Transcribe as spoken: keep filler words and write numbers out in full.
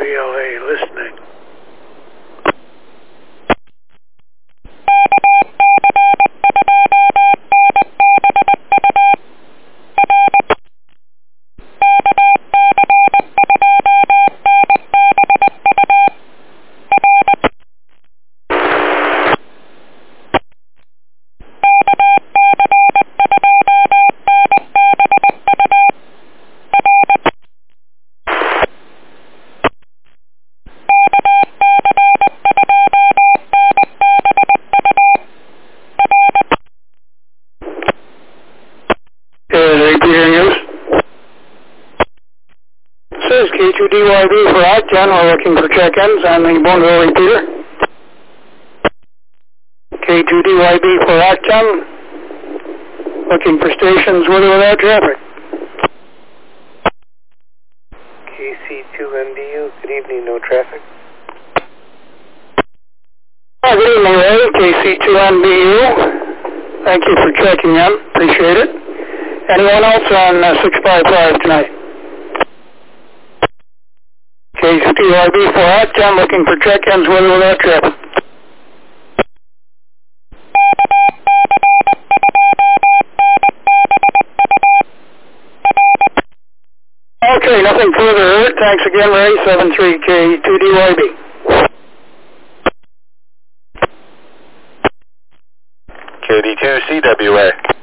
K L A listening. This is K two D Y B for Octon. We're looking for check-ins on the Boneville repeater. K two D Y B for Octon. Looking for stations with or without traffic. K C two M B U, good evening, no traffic. Oh, good evening, Ray. K C two M B U. Thank you for checking in. Appreciate it. Anyone else on uh, six five five tonight? K C two D Y B for Octon, looking for check-ins with or without traffic. Okay, nothing further. Thanks again, Ray. seven three K two D Y B. K D two C W A.